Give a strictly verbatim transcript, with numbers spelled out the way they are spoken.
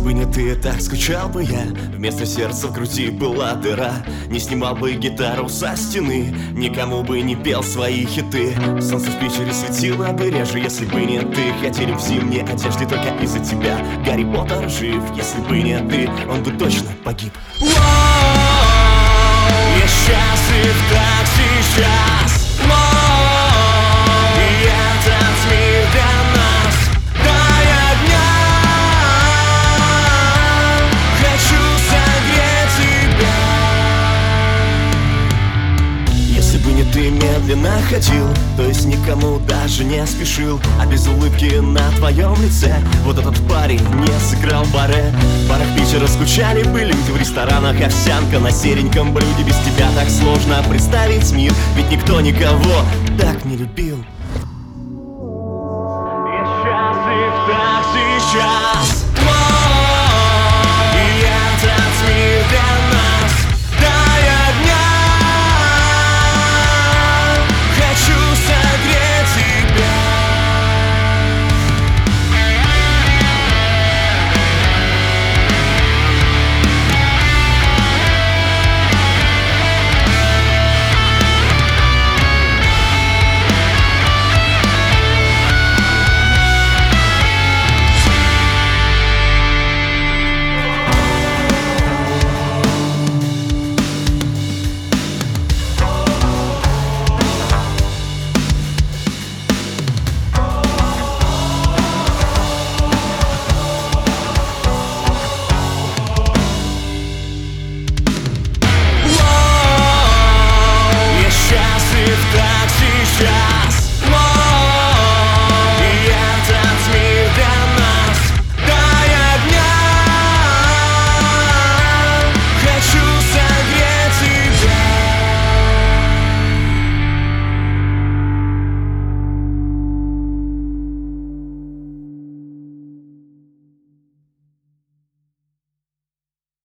бы не ты, так скучал бы я. Вместо сердца в груди была дыра. Не снимал бы гитару со стены, никому бы не пел свои хиты. Солнце в Питере светило бы реже, если бы не ты. Хотели в зимней одежде только из-за тебя. Гарри Поттер жив, если бы не ты, он бы точно погиб. Воу, я счастлив так сейчас. Ты медленно ходил, то есть никому даже не спешил, а без улыбки на твоем лице вот этот парень не сыграл баре. В барах Питера скучали бы люди, в ресторанах овсянка на сереньком блюде. Без тебя так сложно представить мир, ведь никто никого так не любил. Я счастлив так сейчас.